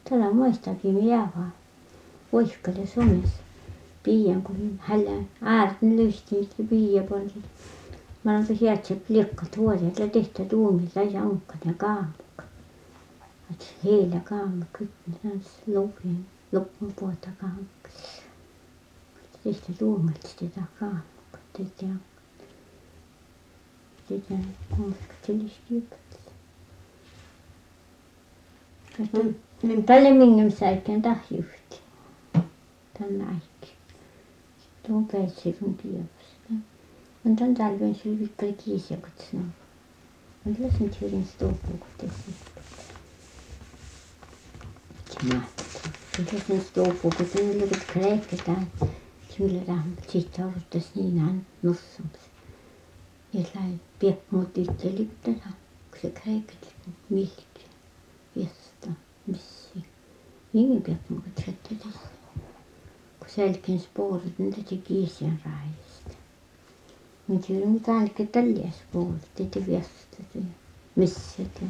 tällä muistakin minä vaan. Voikkale Suomessa. Piian kun hänellä äärten lystiä piia polti. Mä olen tosiaan se pliekka tuoreet ja tehty tuumilta ja ankkat ja kaamukka. Että heillä kaamukka kytten loppujen puolta kaamukka. Tehty tuumilta sitä kaamukka. Tehty ankkat. Sitä kummaska sellistyykät. Tälle mingem säikän tahjuhti. Tänne äikki. Tuon päitsi sun kievasta. On tämän talven syy vikkalle kiisiakot sanoo. On tällaisen tyylin ståpukot tehty. Se mahtaa. Tällaisen ståpukot on ollut kräiketään. Kyllä rahmat siitä odottais niin aina nossumassa. Ja läi piekmuut itse liittää. Kun se kräiket milki. Viesta. Missi. Ingen piekmuut sätter tässä. Kun selkeän spåret niin tätä kiisian raista. Men det är ju inte alls tällä spåret. Det är viesta. Missä det.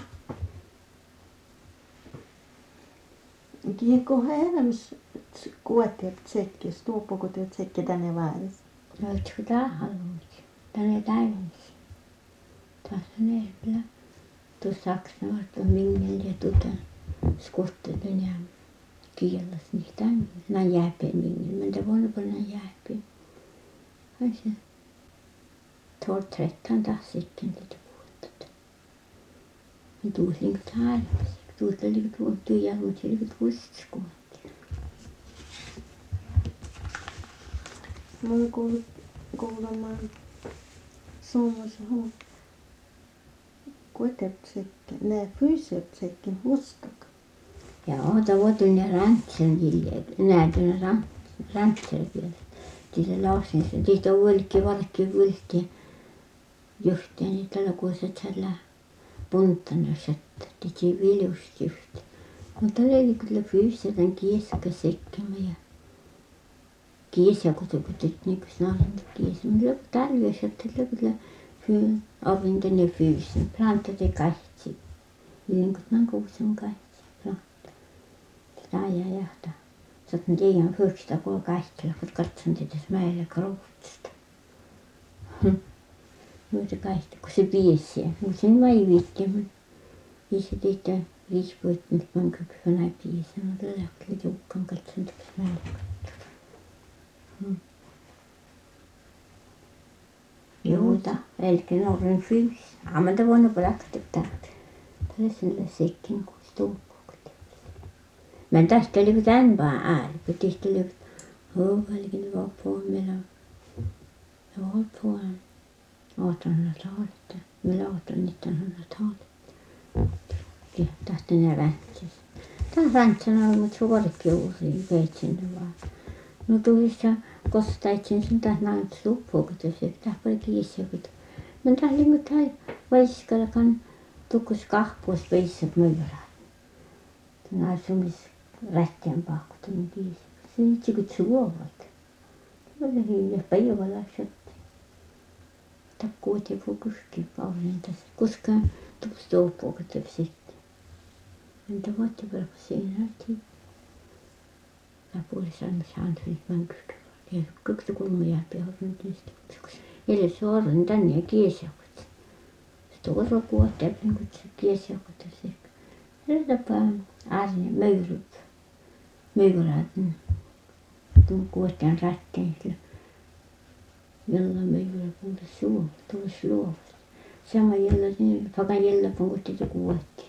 Kiekko elämässä kuotiat tsekki, stuuppuko te tsekki tänne väärässä? No etsikö tää haluut? Tänne täydessä. Taas on ehdellä. Tuossa Saksan varto mingel ja tuota skottelun ja kiellas niin tänne. Nää jääpeen mingel. Men det var nog bara nää jääpeen. Kanske 12-13 dagar sitten lite vuotta. Men tuossa linkut härmässä. Tuossa linkut vuotta ja mutta linkut vuotta. Mä olen kuulemaan Suomessa on kuitenkin nämä fysiotsekin hustak. Joo, det var den där rantsen gillet. Nej, den där rantsen gillet. Det lausin se. Det var valkki vulti. Juhteen niitä lukuisa tällä puntana sättä. Det är viljust just. Mutta oli kyllä fyysisen kieskä sekkimä ja kiesä kutukut niin kuin snarint kiesä. Mutta löp talvessa tällä kyllä arvinten ja fyysin. Planta det kaikki. Linkut nan kuusen kaikki. Planta. Sitä ajaa jahtaa. Saatan tiedän fyrsta kun kaikilla, kun katson tätä mäellä kroutsista. Noita kaikki, kun se piesi. Mutta sen mä ei viitti, mutta viisi teitä riispuit, nyt mä oon kykyä näin piesi. Mutta lähti tiukkaan katson tätä mäellä Jota, elkä norren fyys. Men det var nog praktiskt där. Det är sån säcken kun ståpukot. Men tästä oli tämän vaan ääri. Tästä oli huovalkin var på mellan. Jag var på 1800-talet. Mellan 1800-1900-talet. Ja tästä ne väntsäs. Tämä väntsänä oli mut suorikki uusi veitsin vaan. No tuossa kostaitsin sen tähän näin ståpukot ja se tähän kiisiakot. Men tähän lingut tähän vaiskalakan tukkus kahpuus veissat möyrään. Tämä on semmois rättien pakkutunut kiisi. Se on itse kuin suovat. Se oli hiljaa päivällä sätti. Takkuut ja pukuskin paurin tässä. Koska tukkus ståpukot ja sitten. Men det var inte bara på senare tid. Jag borde saanut nyt mänkystä. Ja kyksä kulma jääpi hornet niistä. Eli se horren tänne ja kiesiakot. Stora kuotta kun se kiesiakot ja se. Rätäpää äärinä möyryp. Möyräten. Tuon kuottaan rätteen. Jolla möyrä kuule suolla. Tuossa luovassa. Sama jolla niin. Pakan jolla punkutti se kuotti.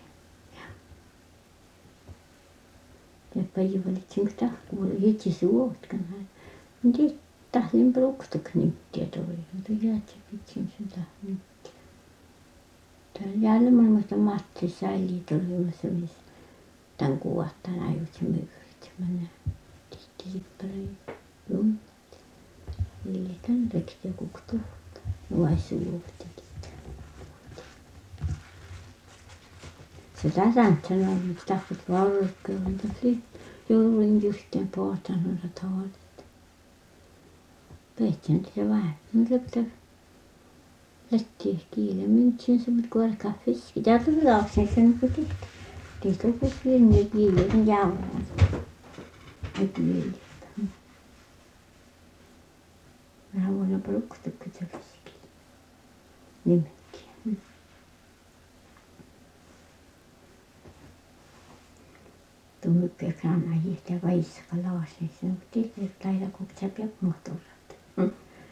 Ja päivälitsin tahkuun hitsi suotkan. Mutta tahlin pluktuk niittiä toi. Mutta jäät se pitsin sen tahniittiä. Täällä jäällä muista Matti säili tuli se olisi tämän kuvattaan ajut se myyrit. Mä näen. Tihti sippaleen lunta. Eli tämän rektiä kuktuutta. Vai suovatti. Se täsäntsänä on nyt tahkut valkea. Mutta jouduin justiin på 1800-talet. Peitsin se vähän. Mutta lopettaa lähti kiille. Myntsin se mutta kuorkaa fiski. Tää tuli laaksin sen kun tehty. Tietysti nyt viiden jauhaa. Nyt viiden. Mä voin prukkutukka tälläskin. Nimetkin. Tuo mykkää kraana hiihtää vaissaka laasin. Se on tietysti lailla kun sä peat muotoilat.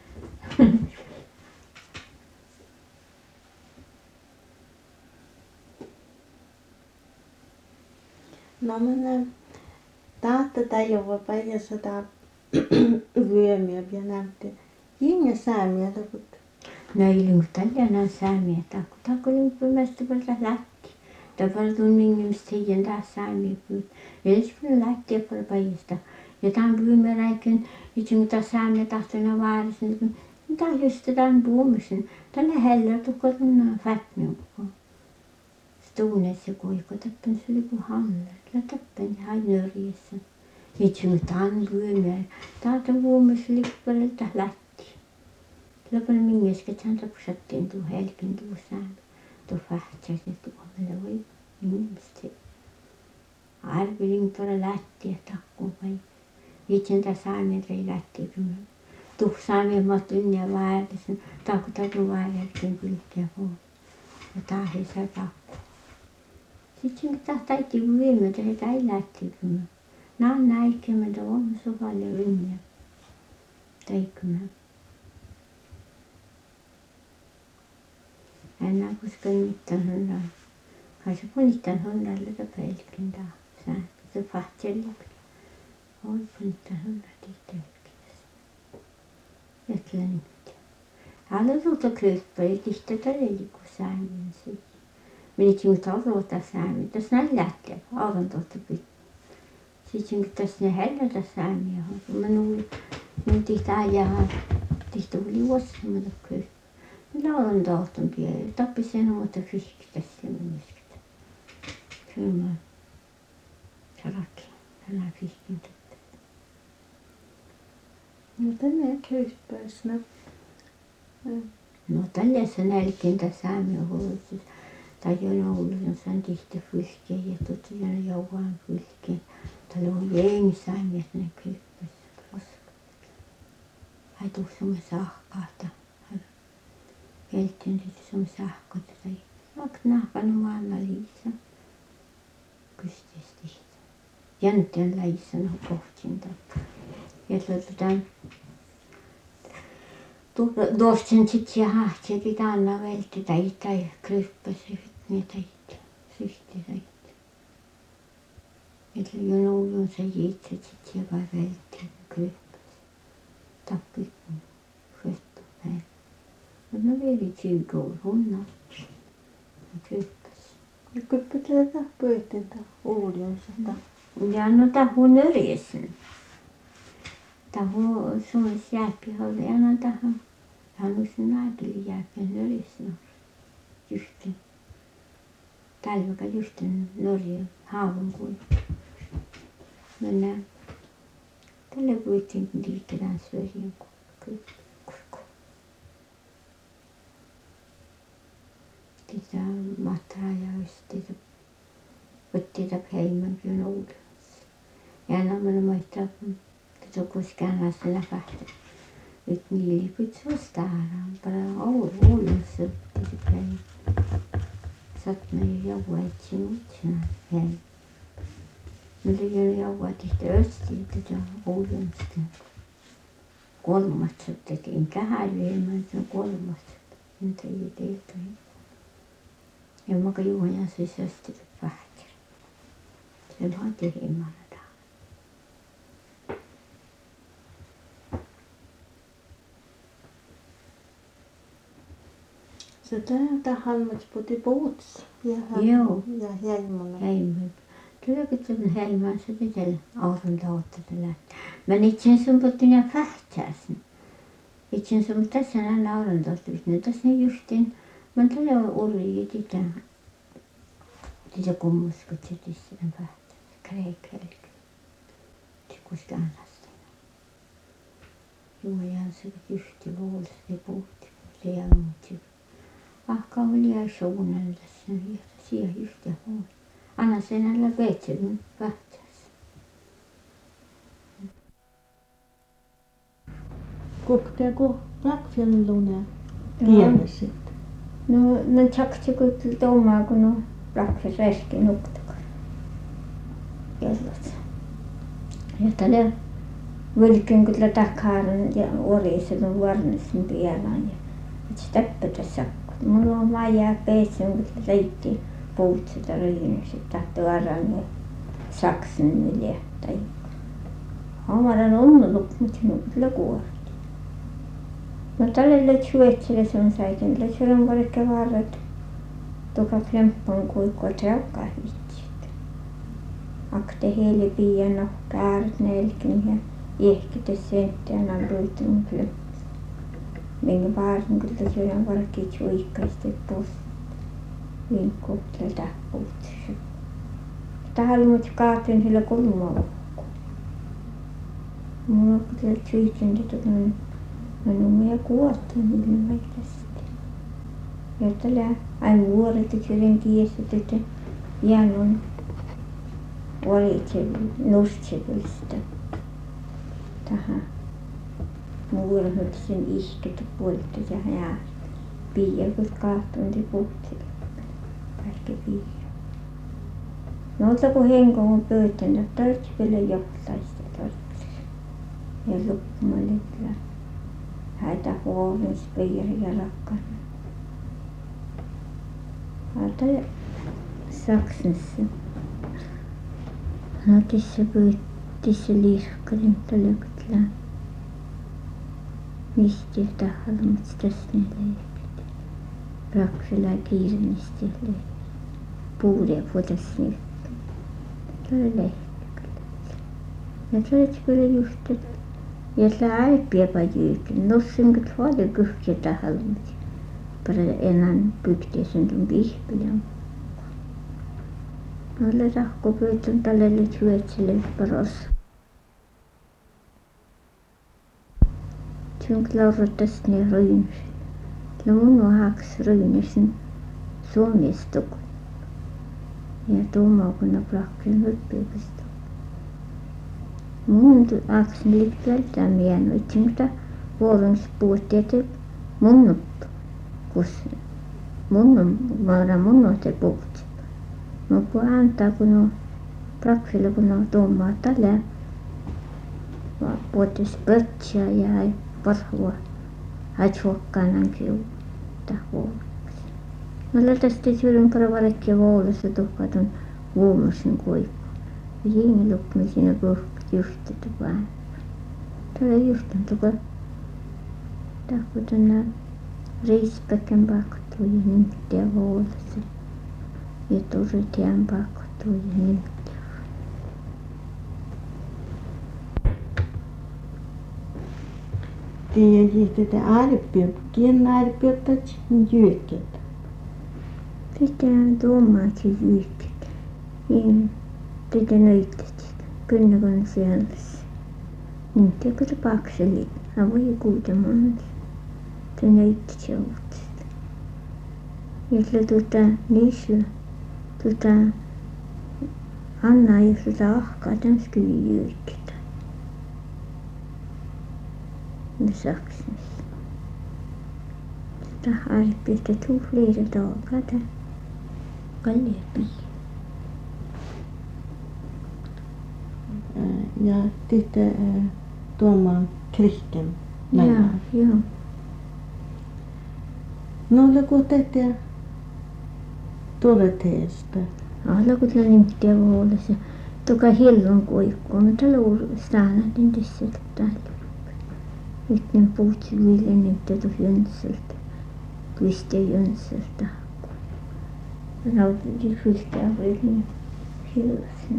No men tahta tajua paijassa taa vyömiä ja näytti. Jinge säämiä loput. No ei lingu tällä säämiä taku. Taku lingu pymästä paljon lähti. Tapalla tunningimista heidän taas säämiä pyy. Edes paljon lähti ja paljon paijasta. Ja tämän pyymäräikin, itse kun taas säämiä tahtona vaarisin. Tää just tämän puumisen. Tällä hellä tukko tunnaa fätmiukko. Stuunes ja kuikko tappen se oli kuin halle. Ja tappen ja hainöriessä. Itse kun tämän pyymäärä. Täältä puumisen lippalta lähti. Lopun mingesket hän tapusattiin tuo helkin tuo säämä. Tuo fähtsäsi tuomella voi ihmiset. Arvelin tuolla lähti ja takkuun vai. Itse tässä säämä ei lähti kyllä. Tuo säämä mahtui ja vääräsen. Takku vääräsen kylkeä pois. Ja taas ei takku. Sitten kun taas taitti vyömytä, että ei lähti kyllä. Nään näikemä tuolla sopalle rinniä. Taikkymä. Enää koska mitään hundra. Kai se punittain hundralle pelkin taas. Se fahteli. Oi punittain hundra tihtälkiäs. Ja kyllä niitä. Alla tuota kryppää ja tihtä todella kun säännön siihen. Menitsin kun tauluota säännön. Tässä näin lähtee. Auton tuota pitää. Sitten kun tässä ne hellätä säännöä. Mä nuin tihtä ajaa. Tihtä oli vuosimata kryppää. Laulan tohton pieni. Tappi sen omalta fysiikasta semmoista. Kyllä mä sarakin. Tänään fysiikin tappi. No tänne kryppäis. No tällaisessa nälkintä säämiä huolissa. Tai jo ollut sen tihti fylkeen ja tuossa jo jauhaan fylkeen. Täällä on jengi säämiä ne kryppäis. Ai tuossa me sahkaata. Keltin sitten som sähköt tai nahkan maalla liisa. Kystesti. Jänteen läissä no kohtinta. Ja tuotaan tuosten sitten ja hahti tanna velti tai kryppäsi ne tai syhti tai. Että jo noulun se itse sitten ja vai velti kryppäsi. Tappi fötto näin. Mutta no vielä 20 år hunna. Kryppäs. Ja kyppätellä tahpuitten uudionsa. Ja no tahu nörjesen. Tahu sun jääppi oli ja no tahu. Hän olisi naakeli jääppi nörjesen. Justen. Talveka justen norje haavun kuin. Mennään. Tällä kuitenkin liiketään syöjien kryppäs. Tätä matraa ja sitten võttitab heimagi on uudus. Ja enam on mõista, et koskaan asella kahte. Et nii liigud suust ära, para uudus sõptisi käi. Saat me jaua etsin uudisena jäi. Meil ei jaua tihti östi, et uudumist. Kolmas sõptid, enkä häälima, et on kolmas sõptid. Enda ei teelta. Ja mä juon ja se sösti vähti. Se vaan tehimään taas. Så där halmat på till båts. Joo. Ja heimalla. Heimalla. Tuleeko tuon heimään se pitää auton tautta tällä. Mä itse sumputtiin ja vähtääsin. Itse sumput tässä näin auton tautta. Tässä justiin. Mä tällä oli tätä. Tätä kummuskut se tässä vähtää. Kreikelki. Se koskaan lastina. Joo ja se justi luulisi ne puhutti. Liian muutti. Ahka oli ja suunnalla tässä. Siellä just ja huoli. Anna sen alla peitselun kahtas. Kukkeko Blackfjelluna kielesit? No tjakti kun tuomaa kun no rakfes reski nuktakar. Kellot. Ja tällä völkyn kyllä takharan ja oriselun varnesin pielään ja et steppeta sakko. Mulla on maijaa peitsen kun leitti puutset ryynykset tahto aran ja saksen yliehtäjä. Hamaran onneluk mut sinun kyllä kuoret. No tälle löt suetsille sun säikin löt suran varikka varret. Tuka kremppan kuikua traukkaa hitsit. Akte heili piian kääret nelkin ja ehkite senttiän on ruitunut kremppas. Minkä vaarin kyllä suran varikki suikkaisesti pois. Vinkkuutle tähpuutsi. Tähän mut kaatin sillä kulmaa. Mulla on kyllä suitsen tätä minun kuotta ilmeisesti. Ja tällä aina vuoret yhden kiessä tätä jäännön vuoritse nostelista tähän vuoret sen isketä puolta ja hän piian kun kaahtunti puhti kaikki piian. No ota kun henko on pöytänä tarvitsi vielä johtaista tarvitsi ja loppumalilla häitä huomis piiri ja rakkana. Tällä Saksassa. No tässä liiskkalin tällä kyllä. Mistä tahalmats tässä ne leikit. Raksella kiirennistä leikit. Puulia puhutas nyt. Tällä leikki. Ja tällä kyllä just että ja sillä äipiäpä jyykin. Nossin kyllä paljon kyhkiä tahalmats. Para enää pyktiäsen tuon pihpilän. Noille rahkopöytän tälle syötsille paras. Se on kyllä tästä ne ryynys. Kyllä mun on haks ryynysin suomestukun. Ja tuomaukuna plakkin hyppyykistä. Mun aksen liikkältään mienu. Itse mitä vuorons puhutti, että munnut. Kus mun on se puhuttu. No kun antaa kun on praksilla kun on tuomaa tällä puhutis pötsiä ja ei parhua haitsuokkaan kiuta huomaksi. No lätästi syrjön karavarekkia vuolassa tuhkatun vuomasin kuivu. Ja jiin lukmi siinä puhkut justetu vaan. Tällä justan tuka tahkutan riispäkkän paktuu ja nimittiä vuolassa. Ja turitian paktuu ja nimittiä. Tiedä ääripiöt, kien ääripiöt jyrkät. Pitää tuomaakin jyrkät. Niin, pitää nöittäsit. Kyllä kun sellaisia. Nimittiä kun se pakseli. Hän voi kuutemaan. Se nöitti se uutista. Ja sillä Anna jos sitä ahkaa täms kyllä jyrkitä. Ja Saksassa. Sitä harpista tufliita taakata. Kallia pii. Ja sitten tuomaan kristen. Joo. No kun teitä tuoreteesta. Alla kun tällä nimittiä vuolessa. Tuka hillon kuikkuu. Mä tällä staanadin tässä täällä. Yhten puhutsi Viljan nimittiä Jönsseltä. Kristian Jönsseltä. Rautin Kristian Viljan hillasena.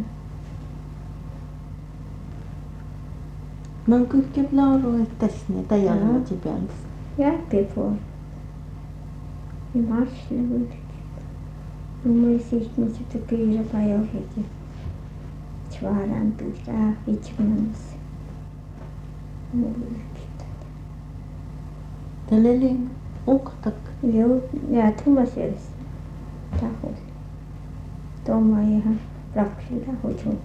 Man kuinka laulu tässä tai jalmati päällä. Jälkeenpuolella. Ja marssilla kuitenkin. No mulla siitä nyt sitten kiiretä johdet ja svaran pyytää Vitskmanissa. Mullekin tätä. Tällä oli uktak. Joo, ja tuollaisessa taholla. Tomma ihan lapsilla hoituu.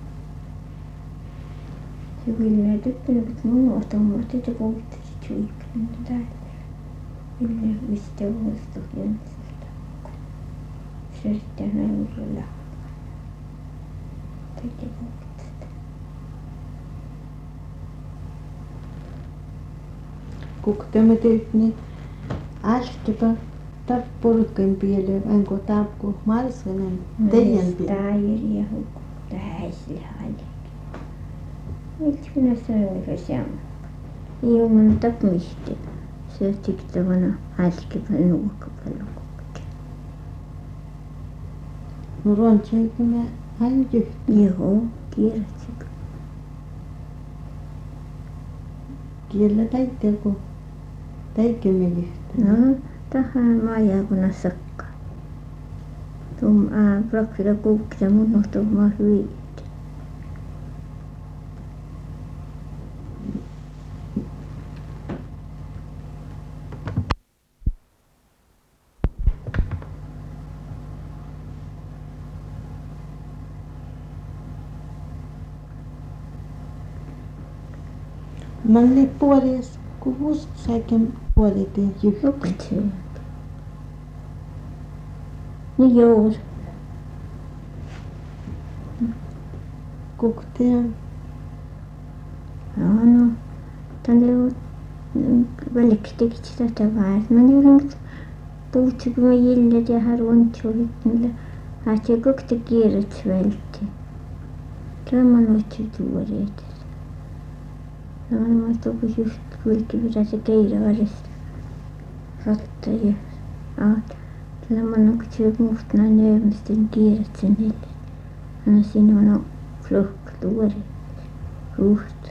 Se Ville tykkännyt, että minua Tomma tytö puhuttaisi suikkaan täällä. Ville mistä vuosta jännisestä. Se sitten näyllä. Teki puhuttaista. Kuka tämä tyyppi niin äskepäin tappurken pieleen, enkä tapku marsenen teidän pieleen. Taijeri ja hukku. Tähäisillä ainakin. Miksi minä sanoin sama? Ilman tapmista. Se tiktavana äskepäin nuokkapallo kokki. No rontsiinko mä hän yhtä? Joo, kierrätsikö. Kiellä täyttääkö? Täytkö me yhtä? No, tähän maajaakuna sakka. Tuom praksilla kuukkia mun nohtumaan hyvin. Mä olin puolies, kun vuosaikin puolitin yhtä. Lukitsee. Niin joo. Kuka tiedän? No, tänne on väliksi tekit sitä tavaa. Mä juuri puhutsin, kun mä jillet ja harvointoivit niillä. Lähtee kokta kierret vältti. Tämä on noita tuoreita. No mä tuokin just kulki mitä se keira varista. Rotta ja aat. Tällä mä oon kutsuja muhtana nöymisten kierret sen helle. Anna siinä on flokka tuore. Ruhtut.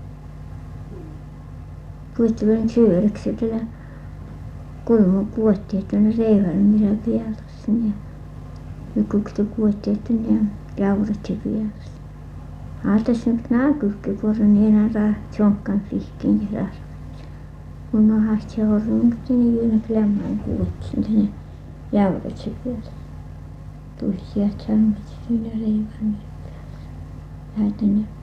Puhuttavan syödäksi tällä kolme kuotti, että on reivällä mitä pielassa. Ja kukta kuotti, että on jaurat ja pielassa. Aatas nyt naakulki vuoron niin enää tjonkkaan fihkin ja rahvat. Mun on haasti horron, mutta ne juuri klämmään kuotsin tänne jaurat ja pielassa. Tuli sieltä salmat siinä reivällä pielassa. Lähetän ne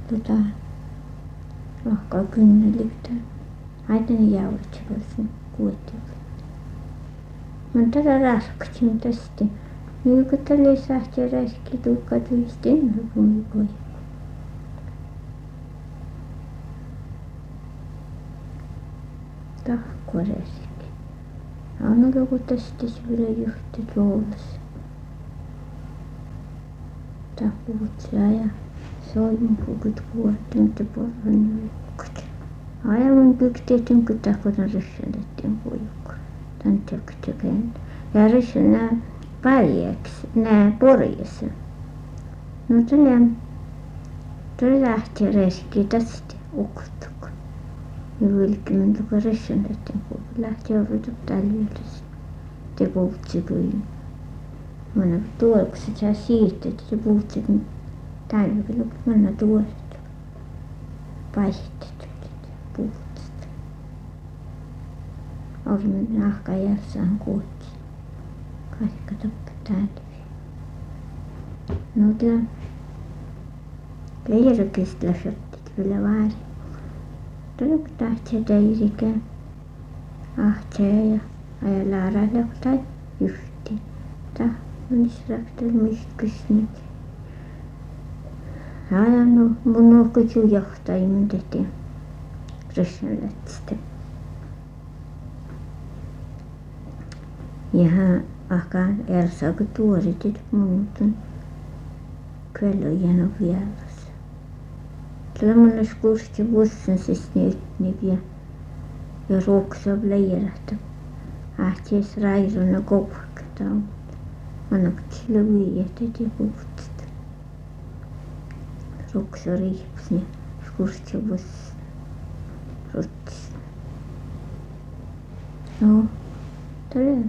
rohkaa kynnellyktään. Haetan ne jaurat ja pielassa kuotti. Mä oon tätä raskasti, mutta sitten kun tälle sahti ja räiski tukkaa tuli sitten kun tahkuareski. Aina joku tästä vielä juhti luolassa. Tahkuutsia ja soimunkukut kuotti, mutta porran jukkut. Aivan kykteetyn, kun tahkuutan ryssällettiin puikko. Tän töktöken. Ja ryssän nää paljaks, nää porjassa. No tällä lähti reski tästä ukuttu. Vilkkimen tuka ryssällettiin puikko. Lähti jouduta täljylläsi. Te puhutsi kyllä. Mä oon tuolko se sä siirtet, te puhutsi kun tällä kyllä mä oon tuoret. Paistet puhutsit. Olemme nahka järsään kuotsi. Kaikka tokka täällä. No tää. Leijärkistä läsöttit kyllä väärin. Tullut tahtsia teirikään. Ahtsee ja ajallaan railaktai juhti. Tää on israaktel myhkysni. Ajan mun nuhkutsu johtajimen tehtiin. Ryssänlätsistä. Ja ahkaan ersaaku tuoritit muutun. Kyllä on hieno vieras. Tällä mun skuursti vuossan siis nyt ja ruoksaa leijärähtä. Ahties rairona koukkaa. Annakut sillä viietät ja puhutsit. Ruoksaa riippus ja skuursti vuossan. Rottis. No, tällä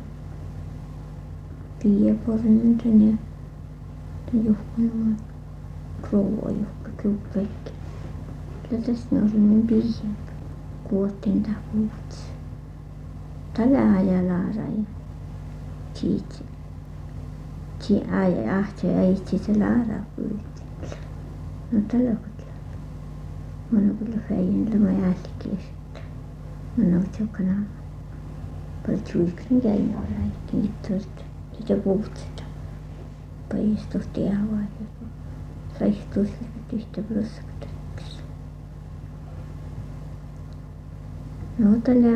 piiaporinen tänne. Tän juhkunut krouva juhka kuukkaikki. Tällä tässä ne olemme piian. Kuotten tahuutsi. Tällä ajalla ja itse ahti ja itse se laara puhutti. No tällä kyllä. Mä kyllä feijin lama jälkeen. Mä otsukana. Palchuikrin käin ollaan kiitos. Sitä puhuttaa. Paistusti ja vaati. Saistus yhtä prosentiksi. No tällä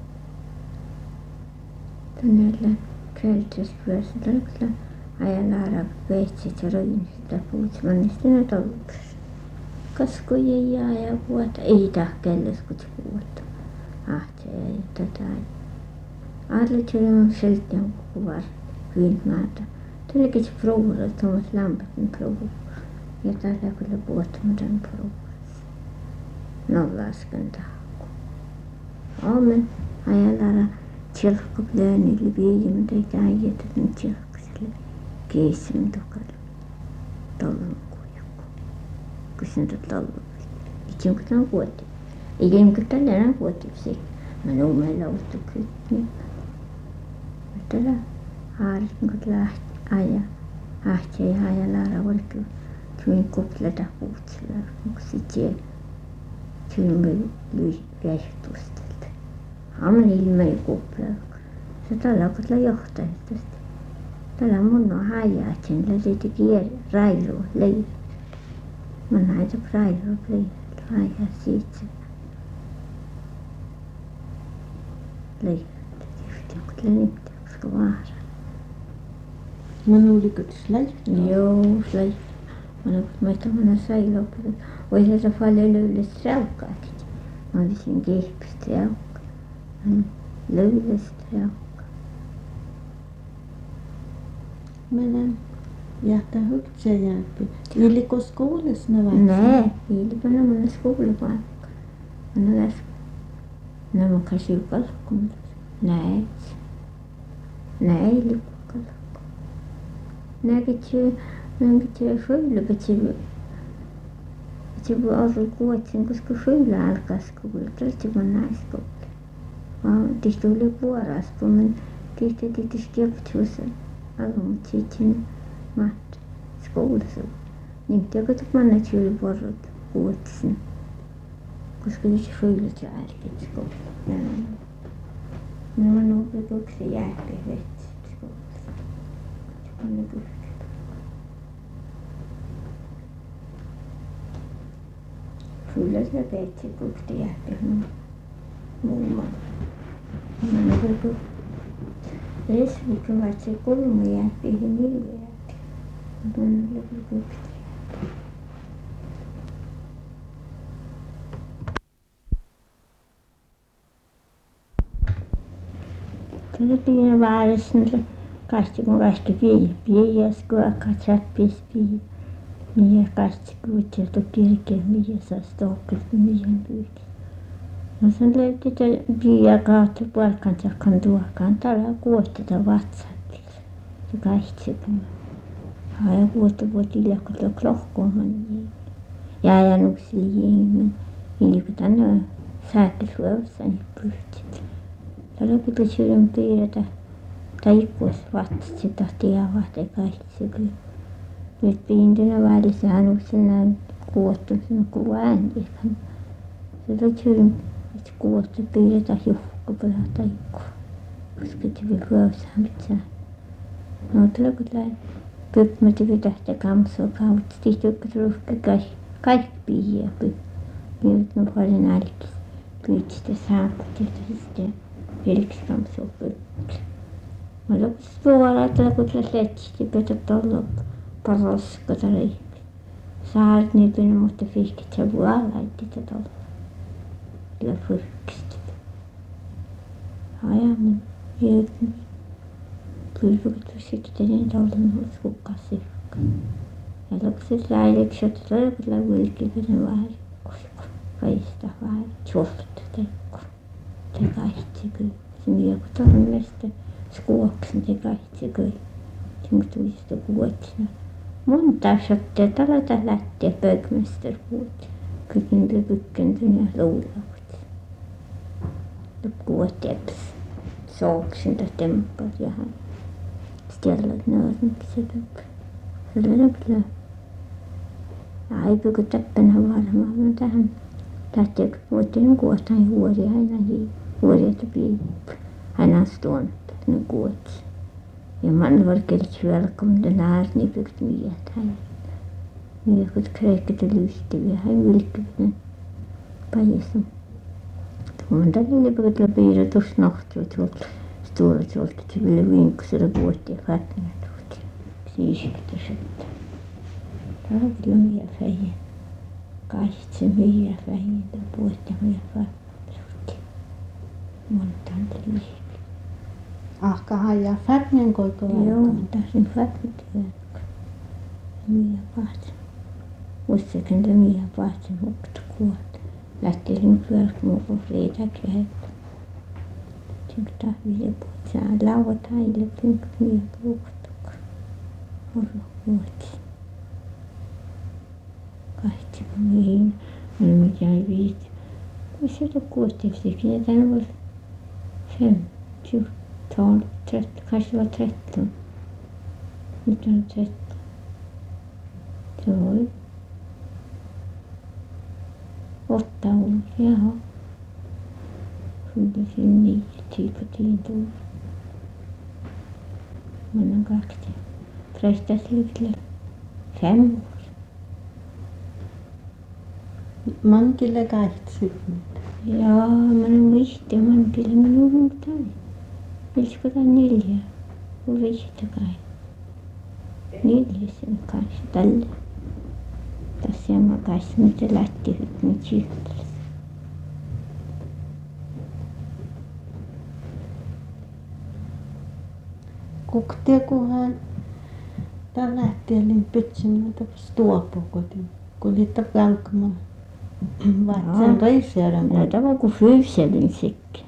tänne käytöspyössä tällä ajalla veitsit ja roin sitä puhutsemannista ne tolluksi. Kasku jäi ja vuota ei tahkelles kun vuotta. Ahti ja tätä. Arletjärvi on selkeän kuvar hyvinmaata. Tälläkin se prouvalla Thomas Lambertin prouvalla. Ja tällä kyllä puhuttamaton prouvalla. No lasken tahku. Aamen ajalla tjelkkoplöönille viijimme eikä äijätä nyt tjelkkaselle keissin tukalla. Tollon kuiku. Kun sen tollon. Itse onko tämän vuotti. Eikä onko tällä enää vuotti. Mä nuumen laustu kyttiin. Tällä haarit kun aja ahti ja laara volkku tuin kupleta puutsilla onko sitten tuin lui viehtustelta aamen ilmei kuplaa se tällä kun johtajasta tällä mun on hajaatsen lähti kieri railua leiri mä näitä railua leiri haja siitä leiri onko niitä koska vaara. No oliko släjt? Joo, släjt. Mä tämmönen säilöpä. Voi se paljon löydessä raukkaakin. Mä olisin kehpistä raukka. Löydessä raukka. Men jättää huktse jälpi. Iliko skolas ne vai? Nej, iliko ne mun skolepaikka. Mä läs. Nämä kasi kalkkuun. Nej. Nej, iliko kalkkuun. Näkitsy skylla pitsi asu kuotsin koska skylla alkaa skola tälti mun naiskola. Mä tihti oli puoras kun mä tihti skeptuus alun sitten maat skolassa. Niin tiedätkö manna tyyli puorot kuotsin koska tihti skylla ja älkit skola. Mä oon opetuksen jälkeen vetsi skolassa. Mä kyllä se veitsi kukti jälkeen mummo. Mä kun lesvikö vatsi kolme jälkeen milloin jälkeen. Mä kukti jälkeen. Tällä pienä vaarassa kasti kun kasti piias kun akka trappis piias. Mie kasti kuutseltu kirkeen mie saa stokkilta mien pyykin. No sen löytyi piiaa kautta palkkansa kan tuokaan tällä kuotteta vatsatilla. Se kasti kun haja kuotta vuotilla kun tuo klohkoon niin. Ja ajanuksilla jengi. Ilko tänne sääkkesuovassa niin pyyhtit. Tällä kun sydän piirretä tai ikkuessa vatsat se tahti ja vahti kasti se kyllä. Nyt piintynä välissä hän usein kuottu sen kuva ääntiä. Se tuli että kuottu piirretä juhkupelä tai ikku. Koska se vielä hyössään pitää. No tällä kun lähti kypmäti pitähti kamsua kautta. Tihti jotka ruuhka kaikki piiaa piirret no paljon nälkis. Pyyt sitä saakut ja sitten vilksi kamsua pyyttä. Mä lopussa puolella tällä kun lähti pitää olla paroska tai saaret niipinen mutta fihkit se vuolaitti tätä ja fyrkistä. Ajamme jääkin pylpykät sitten niin tollen hukkas sirkka. Ja lopussa läileksi että tällä kun vilkipinen vähän koska kaista vähän tjolta teikko. Te kaihti kyllä. Se mieku tormesta skuoksen te kaihti kyllä. Sinun tuli sitä kuotsina. Monta shottia tällä lähtee pökmäster kuut. Kykin pykkentyn ja luulavat. Kuoteps. Sooksen ja temppar ja hän. tiellä naarin sitä. Sellainen kyllä. Ai pykö tappena varmaan tähän. Lähteekö vuoteen kuotaan huori aina niin. Huorietta piippu. Aina stuon. Ne kuots. Ja man var kelts välkommen den här ni fick miet här. Ni har fått kräket och lyste vi har vilken pajesum. Man där lille pykla piira tuossa nahtut tuolta stora tuolta se ville vinksella vuotti ja fattina tuolta. Siisiktä sitten. Täällä mie feijä. Kaitse mie feijä vuotti mie fattina. Montaan lysti. Ahka hajaa fatnen koiko Joo, tasin fattit verkko. Mie vahtsin. Ussakin te mie vahtsin hukta kuot. Lähtelin pyörät muuhun riitäkin heipä. Tinkä tahville puhut. Sää lauat haille pynk mie puhuttuka. Horro vuotsi. Kahtsi mihin. Oli mitään viit. Kun se on kuottevsikin. Ja tänne var 5, 12, 13, kanske det var 13. 1913. Se oli 8 år, jaha. Fyllde 9, tyikotiin tuli. Man har 2. Frestas lite 5 år. Man kyllä kaitsi. Ja, man muisti, man kyllä minun tai. Olisiko tämä 4? Urista kai. 4 sen kanssa tällä. Tässä ja makasi, mitä lähtivät nyt syhtälössä. Kuktiakohan tää lähtielin pytsin stuopukotin. Kun liittä välkama. Vatsan reisjärän. No, tämä on kuin fyyselin sekin.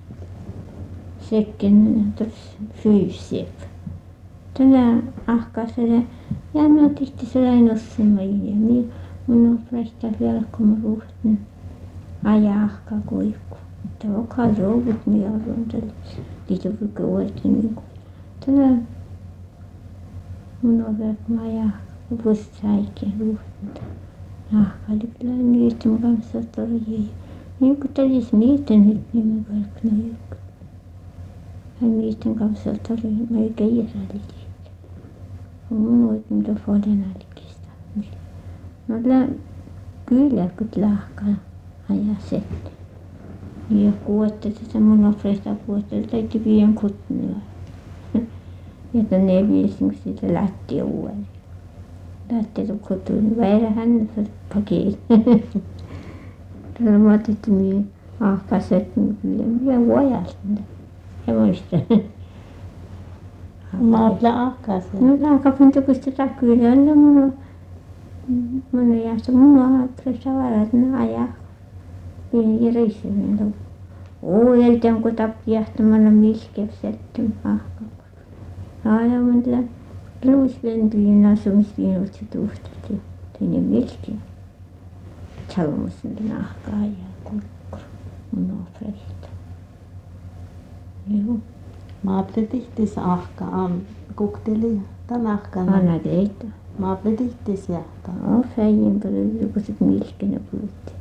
Sekin tuossa fyysip. Tänä ahkaiselle ja minä tietysti sellainen ossimmainen ja minä mun on prestaa vielä kun mä ruhtin ajaa ahkaa kuikku. Tämä on kai rouvut minä arvoin tälle. Niitä on kyllä oikein niin kuin. Tänä mun on vielä kun mä ajaa vuosit säikkiä ruhtin. Ahka oli kyllä niiden kanssa torjia. Niin kuin tälis niiden nyt niin mä välknä joku. Hän niiden kanssa torjia. Mä ei keijäräli. Mun oikein tuo fodenalkista. No kyllä kun lahkaa ajaa sen. Ja kuotte tätä mun ofreista kuotte täytyy pian kutnua. Ja tänne viisin siitä lähti uudelleen. Lähti tuon kotiin. Väärä hän pakeen. Tällä mä otettiin niin ahkaset kyllä. Minä vuojasin. Ja muistan. Maapla ahkaisen. No lahkapinta kun sitä kyllä on. Mun ei jäästä mun ahkaista varat. No ajaa. Pieni reissuinen. Uudeltaan kun tappi jahtamalla miskevsettiin ahka. Ja mun tällä luusventyjen asumisviinut se tuhtati. Tein milki. Chalmusin den ahkaa ja kurkku. Mun ofreista. Joo. Maapla tihtis ahka am kukteli tän ahkana. Anna teitä. Maapla tihtis jahtaa. No feijin paljon jokuset milkinä puhutti.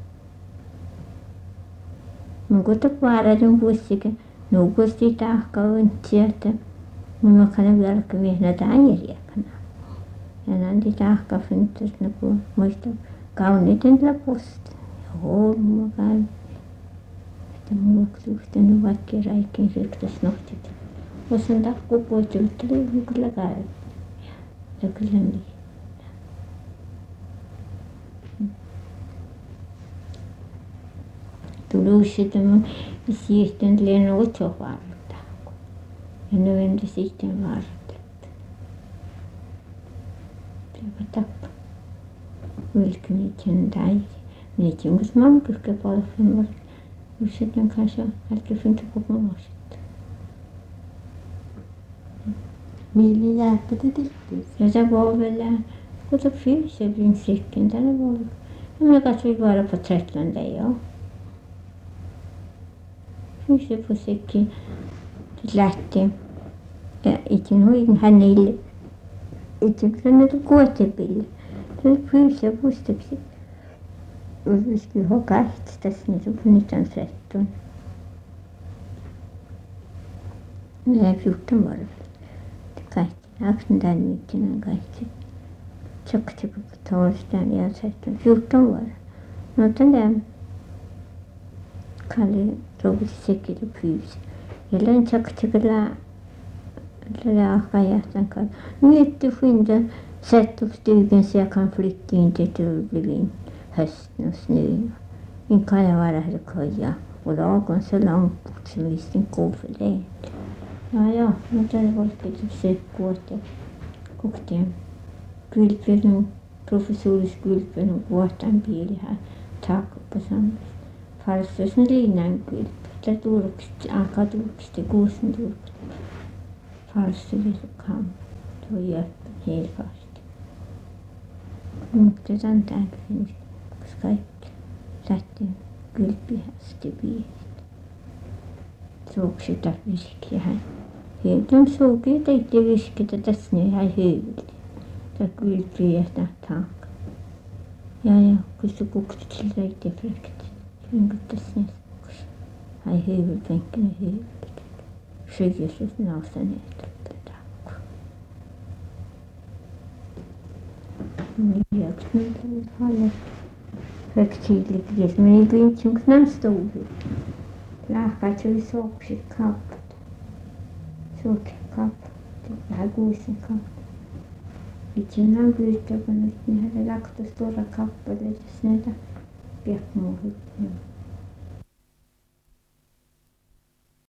Mun kota vaaradun pussikin. Nukusti tahka untsia, että mun makana välkkämiehenä täänjärjäkänä. Ja nanti tahka fyntäsnä kun muista kauniiten lopusta. Ja huolumma käy. Että mulla suhtanut vaikka räikkiin syktäs nohtit. Osan takku poittelut tuli kyllä käy. Ja kyllä niin. Tuli sitten mun siirtyn liian otsovaarta. Ja ne vende sitten vaarta. Tämä tappa. Vilken niiden täi. Niiden on kus mampyhkä palvelun. Sitten kanssa älkää fyntä kokonaisesti. Mieli jääppäti tihtis. Ja se vuovella, kun se fyyselin sikken tänne vuovella. Ja minä katsoin vaara på Trettlanda, joo. Fyysel på sikkin. Sitten lähti. Ja itin huin hänelle. Itin sanottu kuotepille. Se pyysi ja puisteksi. Uskii hokahti tässä niin se nyt on settun. Ja 14 vuotta. Kaikki. Aksen tämän mittinen kaikki. Tjokti kun toistaan ja settun. 14 vuotta. No tänään. Kalle rovisi sekin pyysi. Ja län tjokti kyllä. Tällä ahkajahtan kanssa. Nyt fintan sättustyykens ja konfliktiin tetulvin höstens nu. In Kalevara koja. Och lagon så långt bort som visst koveleen. Ja, no tällä volkki se kuote. Kokteen. Kylpelyn professoris kylpelyn kuotan piilihän taakoppasammas. Farstas ne liinan kylpy. Tämä turksti, turksti, kuusen turksti. Farstuvilla kam. Tuo jäppä helpasti. Mutta tämän täällä koska kaikki lähtee kylpihästi piiristä. Suoksita viskiä hän. Heiltä suukia teitte viskitä tässä ne hän hyviltä. Tämä kylpiä ja taakka. Ja kun se kukti sillä teitte fräkti. Niin tässä ne suuks. Hän hyvil penkkinen hyviltä. Syjäsys nouseneet. Ja nyt halle högtidligt men inte som knästol. Lähkät oli sopsit kappat. Sopsit kappat. Vähän kuusen kappat. Itse on pyytävä nyt niin hän lähtöisi tuoda kappaleita näitä piakmuuhut.